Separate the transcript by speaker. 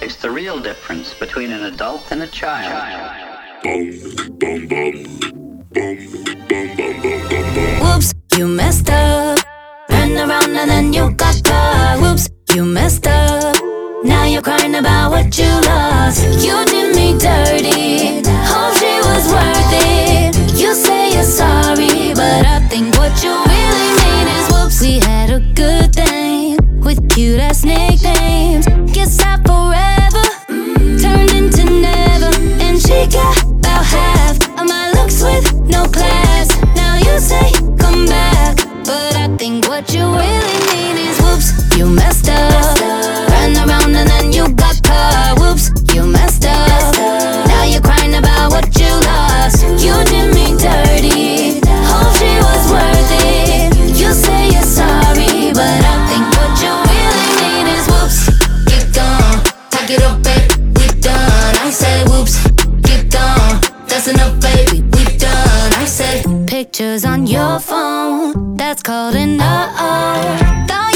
Speaker 1: It's the real difference between an adult and a child.
Speaker 2: Whoops, you messed up. Turned around and then you got caught. Whoops, you messed up. Now you're crying about what you lost. You did me dirty. Hope she was worth it. You say you're sorry, but I think what you really mean is whoops. We had a good thing with cute ass nicknames. Guess that forever turned into never. And she got about half of my looks with no class. Now you say come back, but I think what you really mean is whoops, you messed up. Ran around and then you got caught. Whoops, you messed up. Now you're crying about what you lost. You did me dirty. Hope she was worth it. You say you're sorry, but I think what you really mean is whoops, get gone. Pack it up, babe, we done. I said whoops, get gone. That's enough, baby, we done. I said pictures on your phone, that's called an uh-oh. Thought